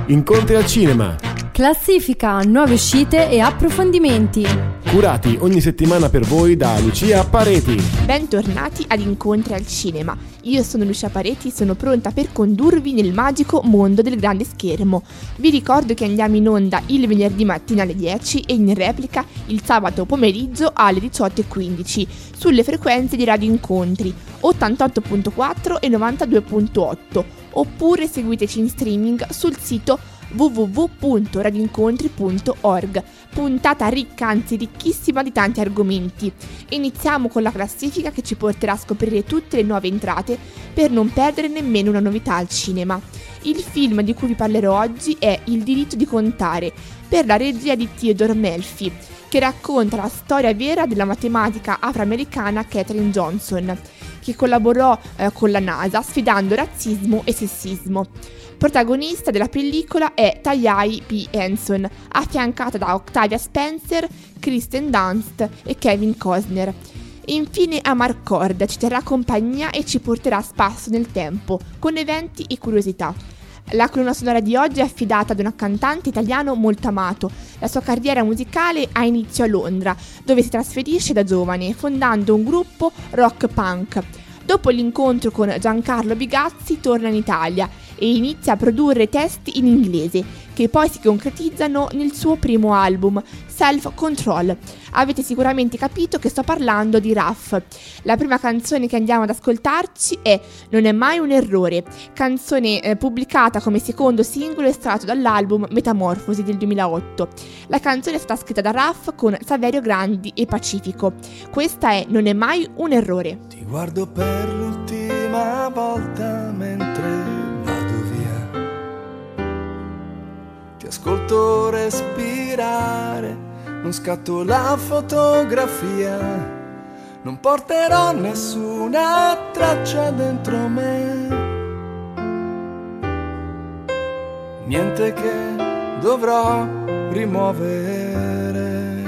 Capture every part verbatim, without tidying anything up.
Incontri al cinema. Classifica, nuove uscite e approfondimenti. Curati ogni settimana per voi da Lucia Pareti. Bentornati ad Incontri al cinema. Io sono Lucia Pareti e sono pronta per condurvi nel magico mondo del grande schermo. Vi ricordo che andiamo in onda il venerdì mattina alle dieci e in replica il sabato pomeriggio alle diciotto e quindici sulle frequenze di Radio Incontri ottantotto virgola quattro e novantadue virgola otto, oppure seguiteci in streaming sul sito w w w punto radioincontri punto org. Puntata ricca, anzi ricchissima di tanti argomenti. Iniziamo con la classifica che ci porterà a scoprire tutte le nuove entrate per non perdere nemmeno una novità al cinema. Il film di cui vi parlerò oggi è Il diritto di contare, per la regia di Theodore Melfi, che racconta la storia vera della matematica afroamericana Katherine Johnson, che collaborò eh, con la NASA sfidando razzismo e sessismo. Protagonista della pellicola è Tayai P. Henson, affiancata da Octavia Spencer, Kristen Dunst e Kevin Costner. Infine Amarcord ci terrà compagnia e ci porterà a spasso nel tempo, con eventi e curiosità. La colonna sonora di oggi è affidata ad un cantante italiano molto amato. La sua carriera musicale ha inizio a Londra, dove si trasferisce da giovane, fondando un gruppo rock punk. Dopo l'incontro con Giancarlo Bigazzi torna in Italia e inizia a produrre testi in inglese, che poi si concretizzano nel suo primo album, Self Control. Avete sicuramente capito che sto parlando di Raf. La prima canzone che andiamo ad ascoltarci è Non è mai un errore, canzone eh, pubblicata come secondo singolo estratto dall'album Metamorfosi del duemilaotto. La canzone è stata scritta da Raf con Saverio Grandi e Pacifico. Questa è Non è mai un errore. Ti guardo per l'ultima volta mentre vado via, ti ascolto respirare, non scatto la fotografia, non porterò nessuna traccia dentro me, niente che dovrò rimuovere.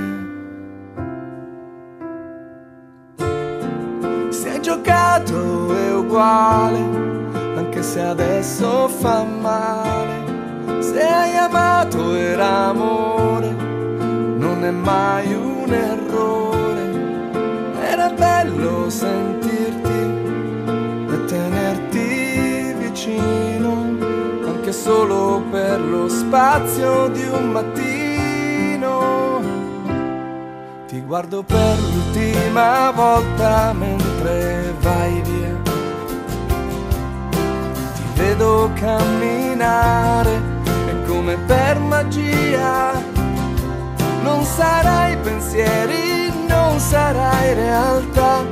Se hai giocato è uguale, anche se adesso fa male. Se hai amato era amore, non è mai un errore. Era bello sentirti e tenerti vicino, anche solo per lo spazio di un mattino. Ti guardo per l'ultima volta mentre vai via, ti vedo camminare e come per magia non sarai pensieri, non sarai realtà.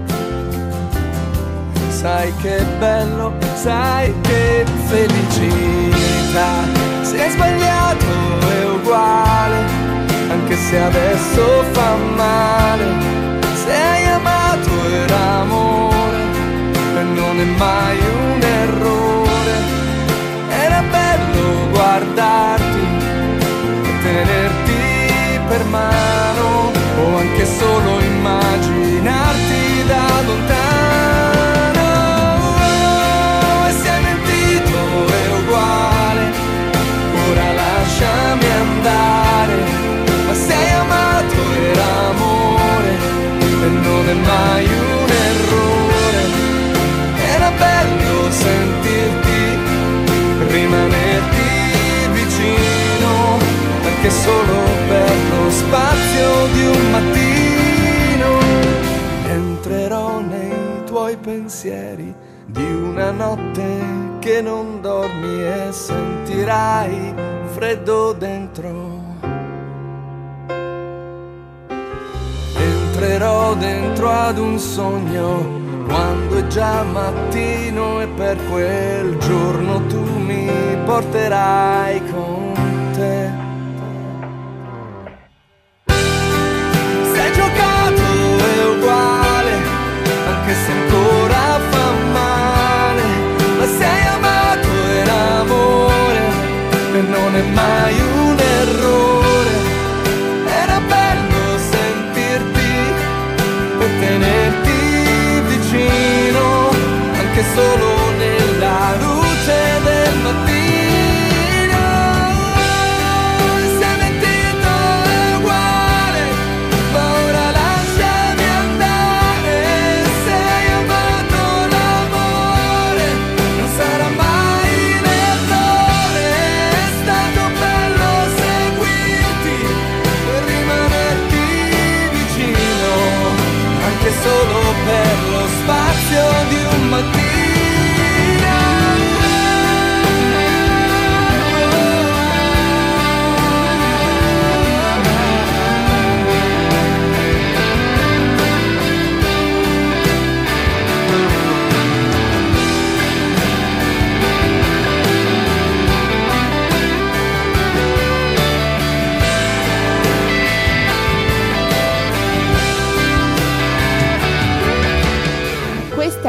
Sai che bello, sai che felicità. Se hai sbagliato è uguale, anche se adesso fa male. Se hai amato era amore e non è mai un errore. Era bello guardarti e tenerti per mano, o anche solo immaginarti da lontano. E se hai mentito è uguale, ora lasciami andare. Ma se hai amato era amore e non è mai un errore. Era bello sentirti, rimanerti vicino, anche solo per lo spazio di un mattino. Entrerò nei tuoi pensieri di una notte che non dormi e sentirai freddo dentro. Entrerò dentro ad un sogno quando è già mattino e per quel giorno tu mi porterai con te. Se hai giocato è uguale, anche se ancora fa male. Ma se hai amato era amore e non è mai un errore. Era bello sentirti e tenerti vicino, anche solo nella luce del mattino.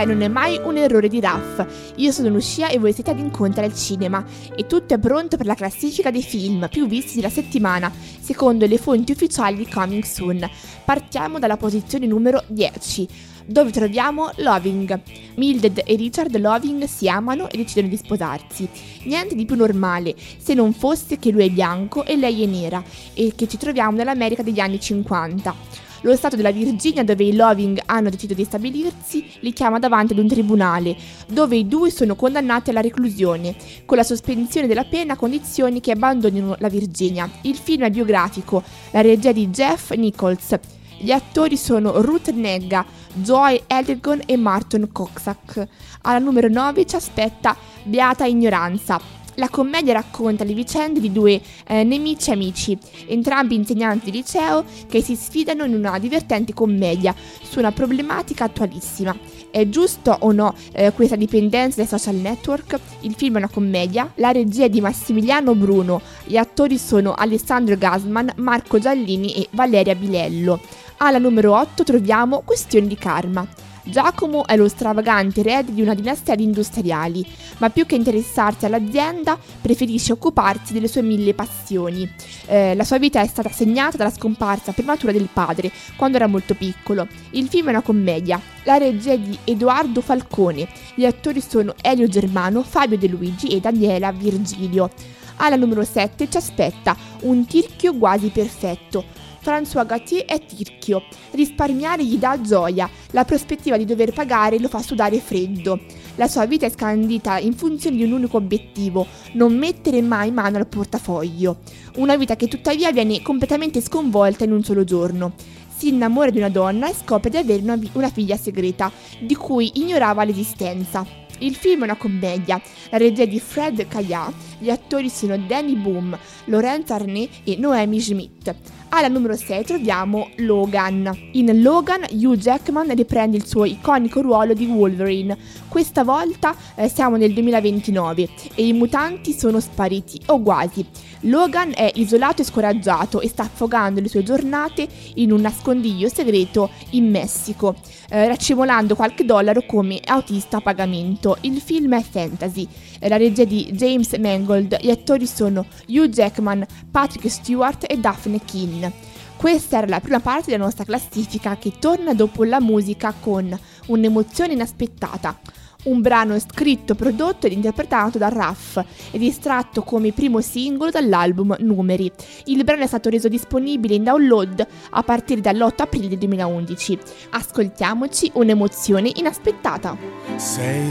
cioè non è mai un errore di Raff. Io sono Lucia e voi siete ad Incontrare al Cinema e tutto è pronto per la classifica dei film più visti della settimana, secondo le fonti ufficiali di Coming Soon. Partiamo dalla posizione numero dieci, dove troviamo Loving. Mildred e Richard Loving si amano e decidono di sposarsi. Niente di più normale, se non fosse che lui è bianco e lei è nera, e che ci troviamo nell'America degli anni cinquanta. Lo stato della Virginia, dove i Loving hanno deciso di stabilirsi, li chiama davanti ad un tribunale, dove i due sono condannati alla reclusione, con la sospensione della pena a condizioni che abbandonino la Virginia. Il film è biografico, la regia di Jeff Nichols. Gli attori sono Ruth Negga, Joy Elgon e Martin Koxak. Alla numero nove ci aspetta Beata Ignoranza. La commedia racconta le vicende di due eh, nemici amici, entrambi insegnanti di liceo, che si sfidano in una divertente commedia su una problematica attualissima. È giusto o no eh, questa dipendenza dai social network? Il film è una commedia, la regia è di Massimiliano Bruno, gli attori sono Alessandro Gasman, Marco Giallini e Valeria Bilello. Alla numero otto troviamo Questioni di karma. Giacomo è lo stravagante erede di una dinastia di industriali, ma più che interessarsi all'azienda preferisce occuparsi delle sue mille passioni. Eh, la sua vita è stata segnata dalla scomparsa prematura del padre quando era molto piccolo. Il film è una commedia, la regia è di Edoardo Falcone, gli attori sono Elio Germano, Fabio De Luigi e Daniela Virgilio. Alla numero sette ci aspetta Un tirchio quasi perfetto. François Gatier è tirchio. Risparmiare gli dà gioia, la prospettiva di dover pagare lo fa sudare freddo. La sua vita è scandita in funzione di un unico obiettivo, non mettere mai mano al portafoglio. Una vita che tuttavia viene completamente sconvolta in un solo giorno. Si innamora di una donna e scopre di avere una, una figlia segreta, di cui ignorava l'esistenza. Il film è una commedia, la regia è di Fred Kaya, gli attori sono Danny Boom, Lorenzo Arnay e Noemi Schmidt. Alla numero sei troviamo Logan. In Logan Hugh Jackman riprende il suo iconico ruolo di Wolverine. Questa volta eh, siamo nel duemilaventinove e i mutanti sono spariti, o quasi. Logan è isolato e scoraggiato e sta affogando le sue giornate in un nascondiglio segreto in Messico, eh, racimolando qualche dollaro come autista a pagamento. Il film è fantasy, eh, la regia di James Mangold, gli attori sono Hugh Jackman, Patrick Stewart e Daphne Keane. Questa era la prima parte della nostra classifica, che torna dopo la musica con Un'emozione inaspettata. Un brano scritto, prodotto ed interpretato da Raff ed estratto come primo singolo dall'album Numeri. Il brano è stato reso disponibile in download a partire dall'otto aprile duemilaundici. Ascoltiamoci Un'emozione inaspettata. Sei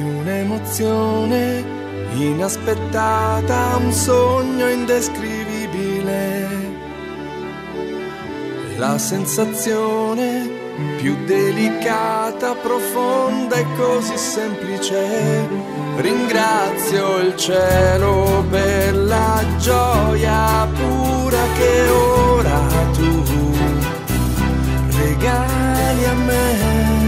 un'emozione inaspettata, un sogno indescrivibile, la sensazione più delicata, profonda e così semplice. Ringrazio il cielo per la gioia pura che ora tu regali a me.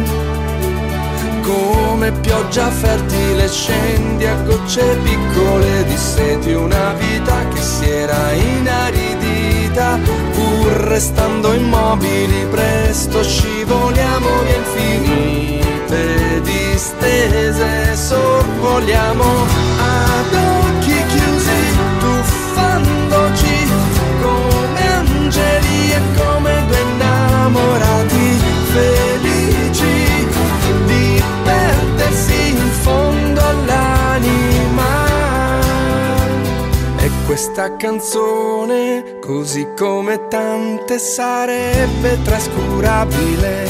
Come pioggia fertile scendi a gocce piccole di seti, una vita che si era inaridita, pur restando immobili presto scivoliamo via infinite distese, sorvoliamo ad occhi chiusi, tuffandoci come angeli e come due innamorati felici di perdersi in fondo all'anima. E questa canzone, così come tante, sarebbe trascurabile,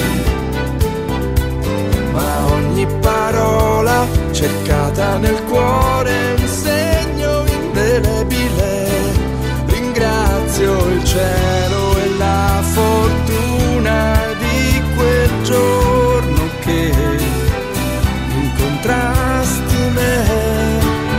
ma ogni parola cercata nel cuore è un segno indelebile. Ringrazio il cielo e la fortuna di quel giorno che incontrasti me.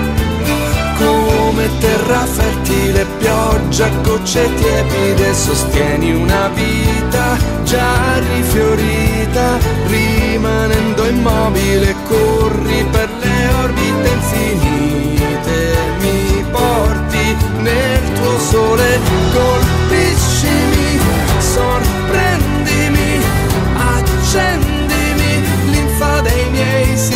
Come terra fertile, pioggia, gocce tiepide, sostieni una vita già rifiorita, rimanendo immobile corri per le orbite infinite, mi porti nel tuo sole, colpiscimi, sorprendimi, accendimi, linfa dei miei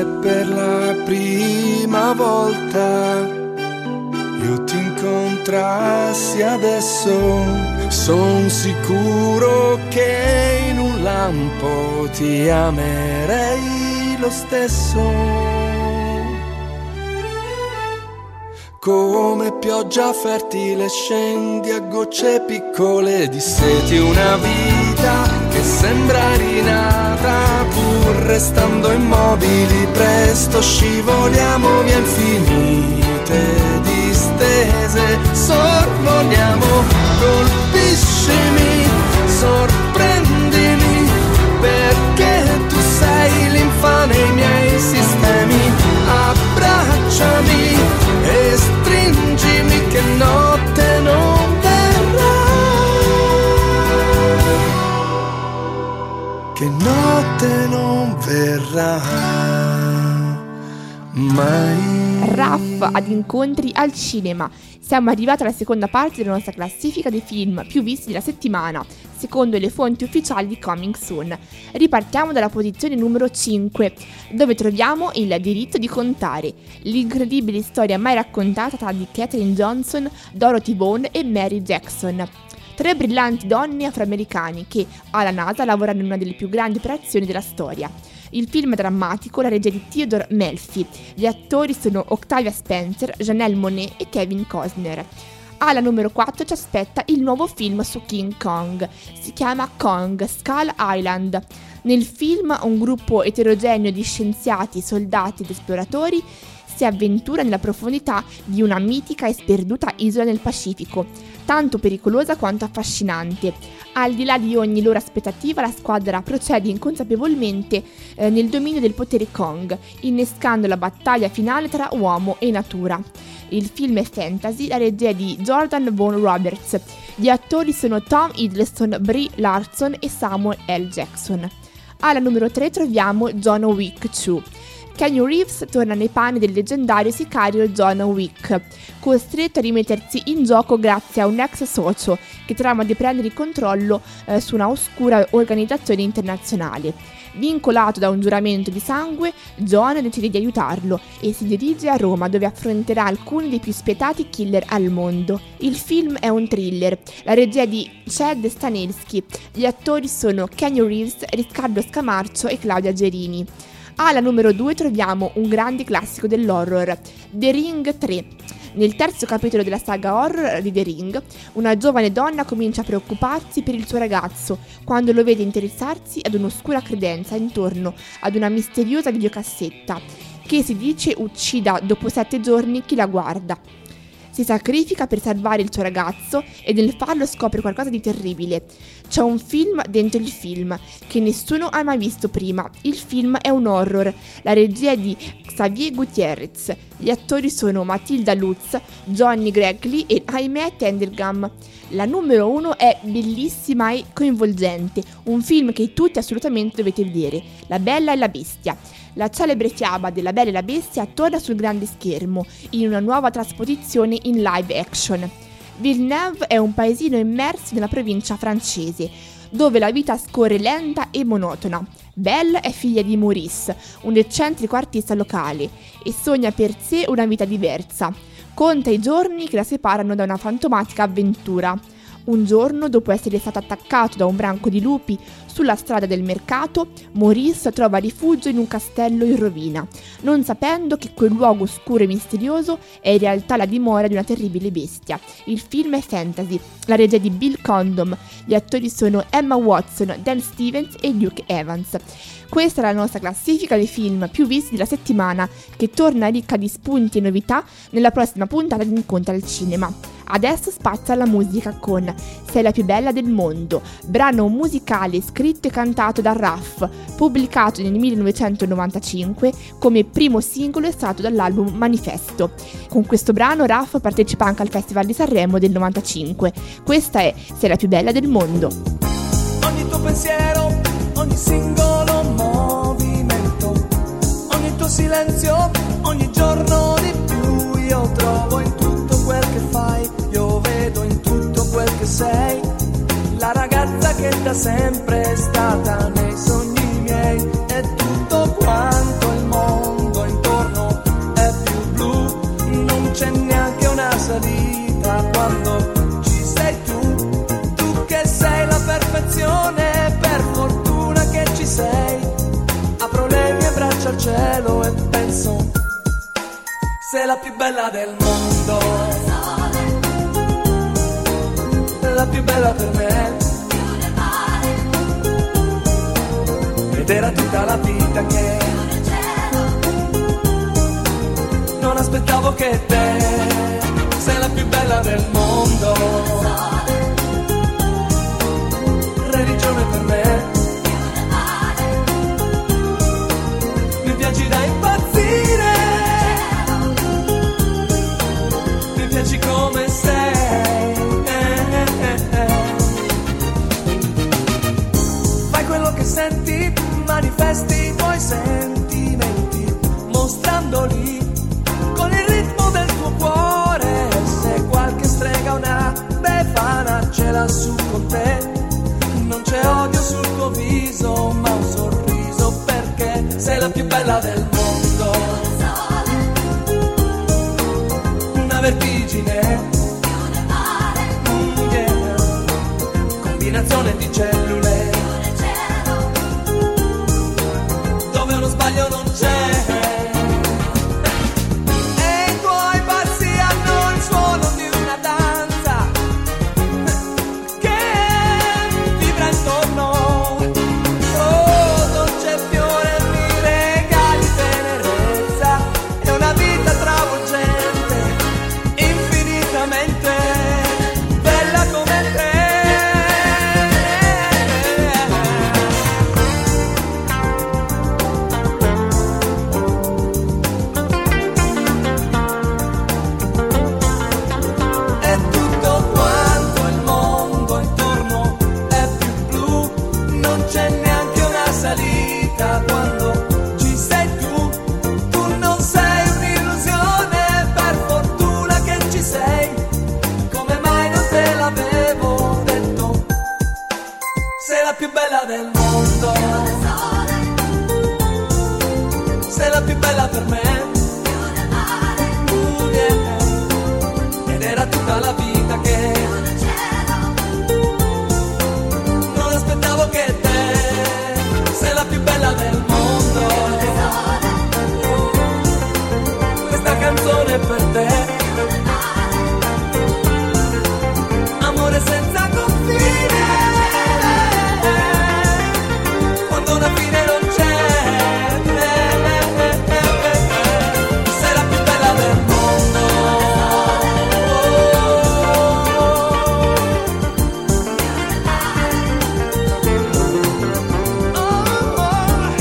se per la prima volta io ti incontrassi adesso, son sicuro che in un lampo ti amerei lo stesso. Come pioggia fertile scendi a gocce piccole di seti, una vita che sembra rinata, pur restando immobili presto scivoliamo via infinite distese. Sorvoliamo, colpiscimi, sorprendimi, perché tu sei l'infame ai miei sistemi. Abbracciami e stringimi che notte non verrà, che notte non verrà mai. Raff ad incontri al cinema. Siamo arrivati alla seconda parte della nostra classifica dei film più visti della settimana, secondo le fonti ufficiali di Coming Soon. Ripartiamo dalla posizione numero cinque, dove troviamo Il diritto di contare, l'incredibile storia mai raccontata tra di Katherine Johnson, Dorothy Bond e Mary Jackson. Tre brillanti donne afroamericane che alla NASA lavorano in una delle più grandi operazioni della storia. Il film è drammatico, la regia di Theodore Melfi. Gli attori sono Octavia Spencer, Janelle Monáe e Kevin Costner. Alla numero quattro ci aspetta il nuovo film su King Kong. Si chiama Kong, Skull Island. Nel film un gruppo eterogeneo di scienziati, soldati ed esploratori si avventura nella profondità di una mitica e sperduta isola nel Pacifico, tanto pericolosa quanto affascinante. Al di là di ogni loro aspettativa, la squadra procede inconsapevolmente eh, nel dominio del potere Kong, innescando la battaglia finale tra uomo e natura. Il film è fantasy, la regia è di Jordan Vogt Roberts. Gli attori sono Tom Hiddleston, Brie Larson e Samuel L. Jackson. Alla numero tre troviamo John Wick due. Keanu Reeves torna nei panni del leggendario sicario John Wick, costretto a rimettersi in gioco grazie a un ex socio che trama di prendere il controllo eh, su una oscura organizzazione internazionale. Vincolato da un giuramento di sangue, John decide di aiutarlo e si dirige a Roma, dove affronterà alcuni dei più spietati killer al mondo. Il film è un thriller, la regia è di Chad Stahelski, gli attori sono Keanu Reeves, Riccardo Scamarcio e Claudia Gerini. Alla numero due troviamo un grande classico dell'horror, The Ring tre. Nel terzo capitolo della saga horror di The Ring, una giovane donna comincia a preoccuparsi per il suo ragazzo quando lo vede interessarsi ad un'oscura credenza intorno ad una misteriosa videocassetta che si dice uccida dopo sette giorni chi la guarda. Si sacrifica per salvare il suo ragazzo e nel farlo scopre qualcosa di terribile. C'è un film dentro il film che nessuno ha mai visto prima. Il film è un horror. La regia è di Xavier Gutierrez. Gli attori sono Matilda Lutz, Johnny Gregory e Aimee Tendelgam. La numero uno è bellissima e coinvolgente, un film che tutti assolutamente dovete vedere, La Bella e la Bestia. La celebre fiaba della Bella e la Bestia torna sul grande schermo in una nuova trasposizione in live action. Villeneuve è un paesino immerso nella provincia francese, dove la vita scorre lenta e monotona. Belle è figlia di Maurice, un eccentrico artista locale, e sogna per sé una vita diversa. Conta i giorni che la separano da una fantomatica avventura. Un giorno, dopo essere stato attaccato da un branco di lupi sulla strada del mercato, Maurice trova rifugio in un castello in rovina, non sapendo che quel luogo oscuro e misterioso è in realtà la dimora di una terribile bestia. Il film è fantasy, la regia è di Bill Condon, gli attori sono Emma Watson, Dan Stevens e Luke Evans. Questa è la nostra classifica dei film più visti della settimana, che torna ricca di spunti e novità nella prossima puntata di Incontri al Cinema. Adesso spazio alla musica con Sei la più bella del mondo, brano musicale scritto e cantato da Raff, pubblicato nel millenovecentonovantacinque come primo singolo estratto dall'album Manifesto. Con questo brano Raff partecipa anche al Festival di Sanremo del novantacinque. Questa è Sei la più bella del mondo. Ogni tuo pensiero, ogni singolo movimento, ogni tuo silenzio, ogni giorno di più io trovo in tutto quel che fai, io vedo in tutto quel che sei, la ragazza che da sempre è stata nei sogni miei, è tutto quanto il mondo Sei la più bella del mondo, la più bella per me, ed era tutta la vita che non aspettavo che te. Sei la più bella del mondo, religione per me, mi piaci da impazzire, mi piaci come sei, eh, eh, eh. Fai quello che senti, manifesti i tuoi sentimenti, mostrandoli con il ritmo del tuo cuore. Se qualche strega una befana ce l'ha su con te, non c'è odio sul tuo viso ma un sorriso, perché sei la più bella del mondo. Una vertigine, mm, yeah. Combinazione di cellule dove uno sbaglio non c'è. Del mondo, sei la più bella per me, uh, yeah. Ed era tutta la vita che non aspettavo che te. Sei la più bella del mondo, questa canzone è per te, amore senza confine. Una fine non c'è, eh, eh, eh, eh, eh. Sei la più bella del mondo, oh, oh.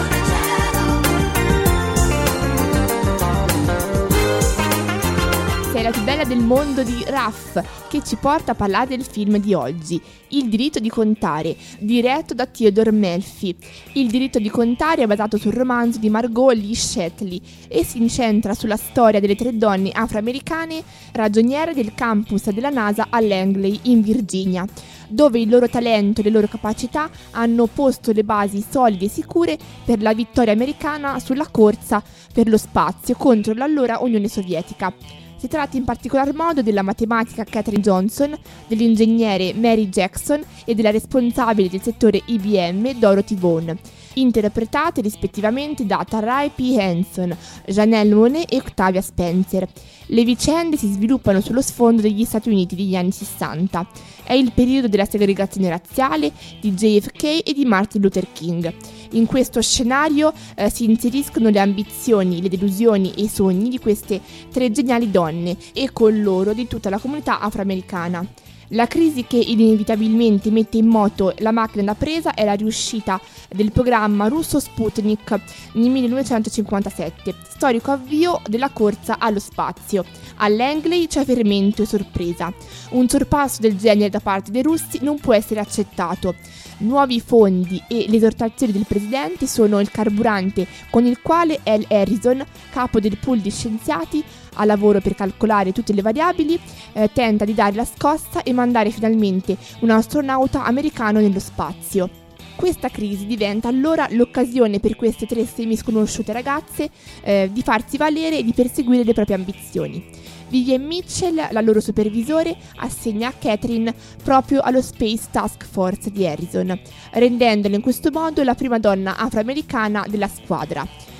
Sei la più bella del mondo di Raff, che ci porta a parlare del film di oggi, Il diritto di contare, diretto da Theodore Melfi. Il diritto di contare è basato sul romanzo di Margot Lee Shetly e si incentra sulla storia delle tre donne afroamericane ragioniere del campus della NASA a Langley in Virginia, dove il loro talento e le loro capacità hanno posto le basi solide e sicure per la vittoria americana sulla corsa per lo spazio contro l'allora Unione Sovietica. Si tratta in particolar modo della matematica Katherine Johnson, dell'ingegnere Mary Jackson e della responsabile del settore I B M Dorothy Vaughan, interpretate rispettivamente da Taraji P. Henson, Janelle Monáe e Octavia Spencer. Le vicende si sviluppano sullo sfondo degli Stati Uniti degli anni sessanta. È il periodo della segregazione razziale, di J F K e di Martin Luther King. In questo scenario eh, si inseriscono le ambizioni, le delusioni e i sogni di queste tre geniali donne e con loro di tutta la comunità afroamericana. La crisi che inevitabilmente mette in moto la macchina da presa è la riuscita del programma russo Sputnik nel millenovecentocinquantasette, storico avvio della corsa allo spazio. A Langley c'è fermento e sorpresa. Un sorpasso del genere da parte dei russi non può essere accettato. Nuovi fondi e l'esortazione del presidente sono il carburante con il quale Al Harrison, capo del pool di scienziati a lavoro per calcolare tutte le variabili, eh, tenta di dare la scossa e mandare finalmente un astronauta americano nello spazio. Questa crisi diventa allora l'occasione per queste tre semisconosciute ragazze eh, di farsi valere e di perseguire le proprie ambizioni. Vivian Mitchell, la loro supervisore, assegna Katherine proprio allo Space Task Force di Harrison, rendendola in questo modo la prima donna afroamericana della squadra.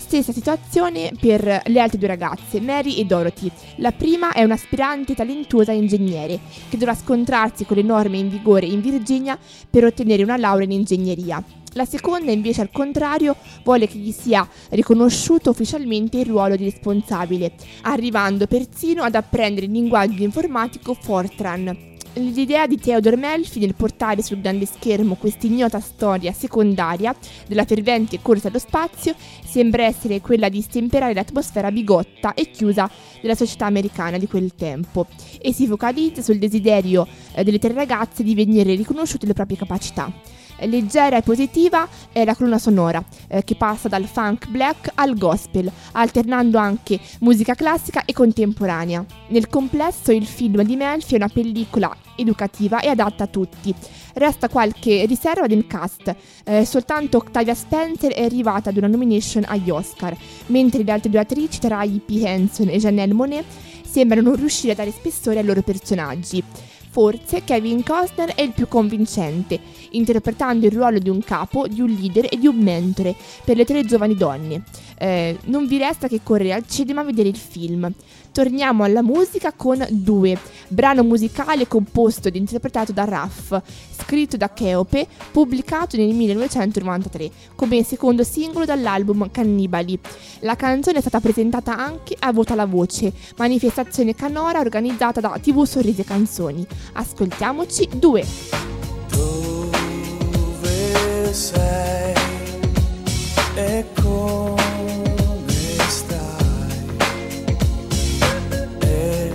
Stessa situazione per le altre due ragazze, Mary e Dorothy. La prima è un'aspirante talentuosa ingegnere che dovrà scontrarsi con le norme in vigore in Virginia per ottenere una laurea in ingegneria. La seconda, invece, al contrario, vuole che gli sia riconosciuto ufficialmente il ruolo di responsabile, arrivando persino ad apprendere il linguaggio informatico Fortran. L'idea di Theodore Melfi nel portare sul grande schermo questa ignota storia secondaria della fervente corsa allo spazio sembra essere quella di stemperare l'atmosfera bigotta e chiusa della società americana di quel tempo, e si focalizza sul desiderio eh, delle tre ragazze di venire riconosciute le proprie capacità. Leggera e positiva è la colonna sonora, eh, che passa dal funk black al gospel, alternando anche musica classica e contemporanea. Nel complesso il film di Melfi è una pellicola educativa e adatta a tutti. Resta qualche riserva nel cast, eh, soltanto Octavia Spencer è arrivata ad una nomination agli Oscar, mentre le altre due attrici, Taraji P. Henson e Janelle Monáe, sembrano non riuscire a dare spessore ai loro personaggi. Forse Kevin Costner è il più convincente, interpretando il ruolo di un capo, di un leader e di un mentore per le tre giovani donne. Eh, non vi resta che correre al cinema a vedere il film. Torniamo alla musica con Due, brano musicale composto ed interpretato da Raff, scritto da Cheope, pubblicato nel millenovecentonovantatré come secondo singolo dall'album Cannibali. La canzone è stata presentata anche a Vota la Voce, manifestazione canora organizzata da tivù Sorrisi e Canzoni. Ascoltiamoci Due. Dove sei e come stai? È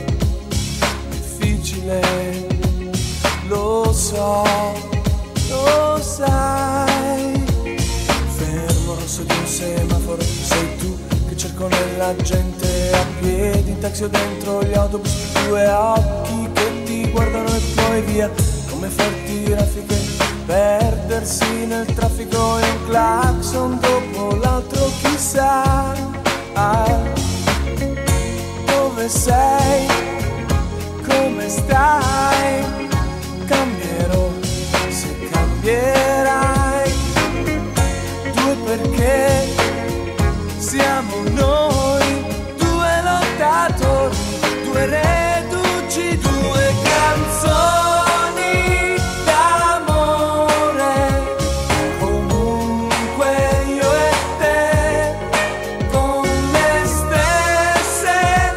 difficile, lo so, lo sai. Fermo rosso di un semaforo, sei tu che cerco nella gente a piedi, in taxi o dentro gli autobus, due occhi che ti guardano e poi via, come forti raffiche, perdersi nel traffico e un clacson dopo l'altro, chissà. Ah, dove sei? Come stai? Cambierò se cambierai. Due perché siamo noi, due lottatori, due reduci, due canzoni d'amore. Comunque io e te, con le stesse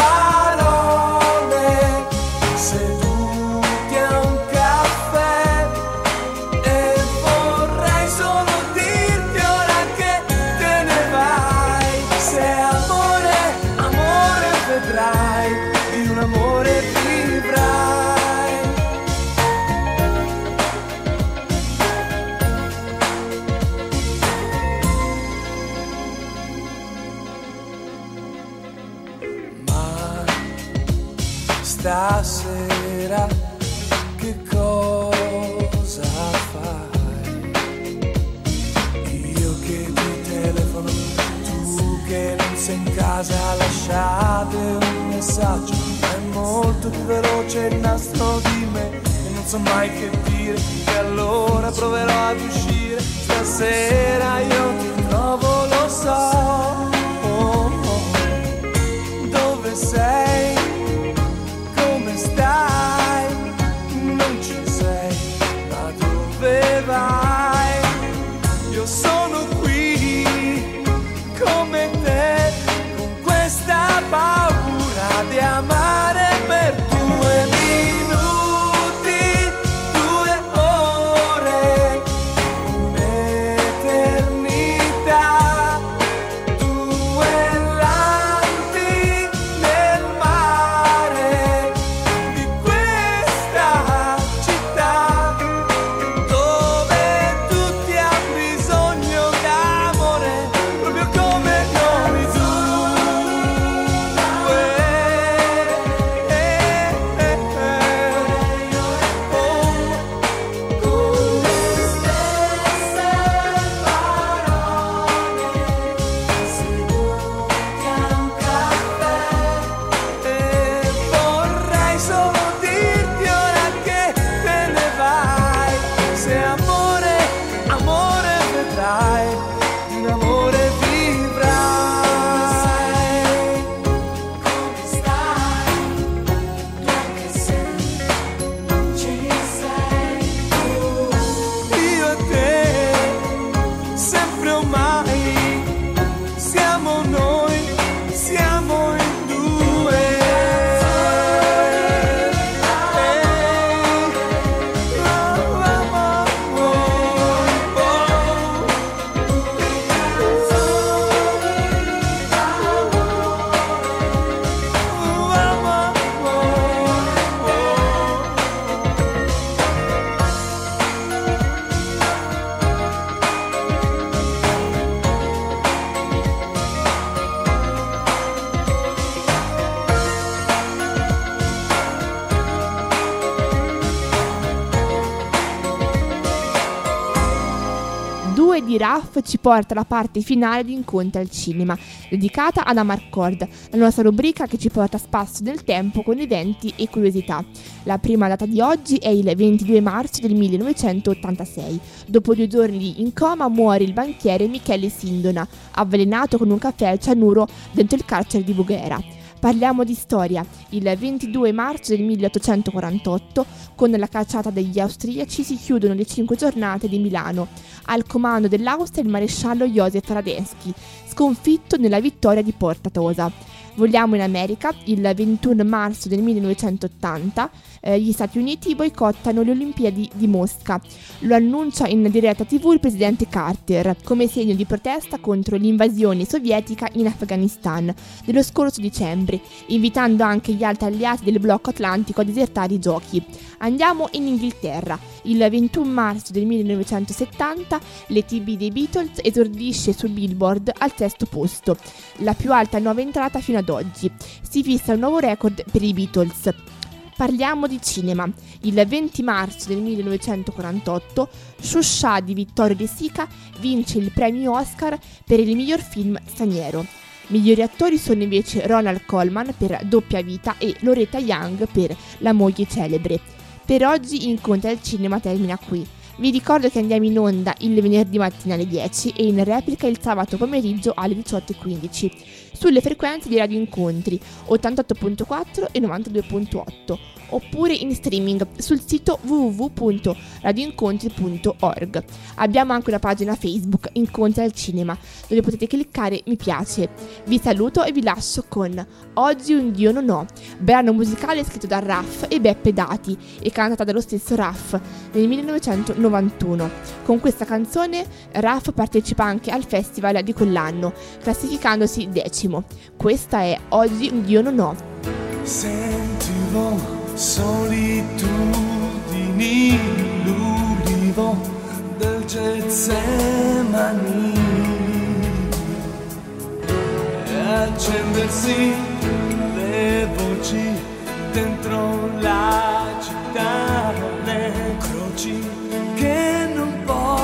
parole, seduti a un caffè, e vorrei solo dirti ora che te ne vai. Se amore, amore vedrai, di un amore vivrai. Ma stasera che cosa fai? Io che ti telefono, tu che non sei in casa, lasciate un messaggio, è molto più veloce il nastro di me e non so mai che dire, e allora proverò ad uscire. Stasera io ti trovo, lo so. Oh, oh. Dove sei? Come stai? Non ci sei, ma dove vai? Io sono qui come te, con questa paura di amare per due minuti, due ore, un'eternità. due di Raff ci porta alla parte finale di Incontri al Cinema, dedicata ad Amarcord, la nostra rubrica che ci porta a spasso nel tempo con eventi e curiosità. La prima data di oggi è il ventidue marzo del millenovecentottantasei. Dopo due giorni in coma muore il banchiere Michele Sindona, avvelenato con un caffè al cianuro dentro il carcere di Voghera. Parliamo di storia. Il ventidue marzo del milleottocentoquarantotto, con la cacciata degli austriaci, si chiudono le cinque giornate di Milano. Al comando dell'Austria il maresciallo Józef Radetzky, sconfitto nella vittoria di Porta Tosa. Vogliamo in America. Il ventuno marzo del millenovecentottanta eh, gli Stati Uniti boicottano le Olimpiadi di Mosca. Lo annuncia in diretta tivù il presidente Carter come segno di protesta contro l'invasione sovietica in Afghanistan dello scorso dicembre, invitando anche gli altri alleati del blocco atlantico a disertare i giochi. Andiamo in Inghilterra. Il ventuno marzo del millenovecentosettanta l'E T B dei Beatles esordisce sul Billboard al sesto posto, la più alta nuova entrata fino ad oggi. Si fissa un nuovo record per i Beatles. Parliamo di cinema. Il venti marzo del millenovecentoquarantotto Sciuscià di Vittorio De Sica vince il premio Oscar per il miglior film straniero. Migliori attori sono invece Ronald Colman per Doppia Vita e Loretta Young per La moglie celebre. Per oggi Incontri al Cinema termina qui. Vi ricordo che andiamo in onda il venerdì mattina alle dieci e in replica il sabato pomeriggio alle diciotto e quindici sulle frequenze di Radio Incontri ottantotto virgola quattro e novantadue virgola otto, oppure in streaming sul sito w w w punto radioincontri punto org. Abbiamo anche una pagina Facebook Incontri al Cinema dove potete cliccare mi piace. Vi saluto e vi lascio con Oggi un Dio non ho, brano musicale scritto da Raff e Beppe Dati e cantata dallo stesso Raff nel millenovecentonovantuno. Con questa canzone Raff partecipa anche al festival di quell'anno, classificandosi decimo. Questa è Oggi un Dio non ho. Sentivo solitudini, l'ulivo del Getsemani, e accendersi le voci dentro la città, le croci che non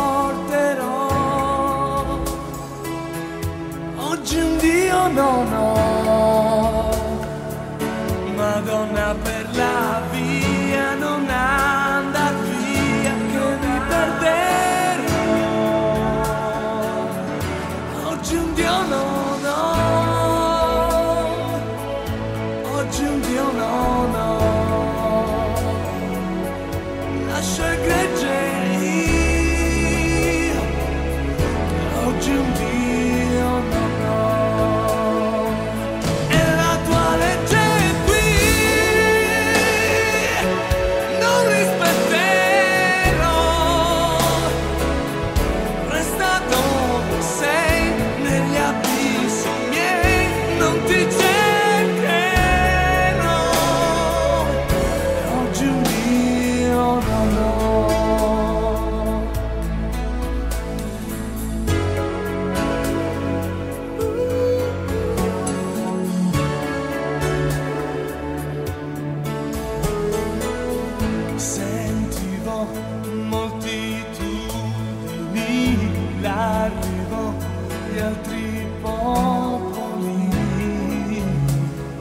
porterò. Oggi un Dio non ho, Madonna per la via, non andar via che mi perderò. Oggi un Dio non ho, oggi un Dio non ho. Lascio il gregge io, oggi un Dio non ho. E la tua legge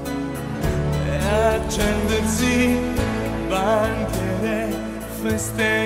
accendersi bandiere, feste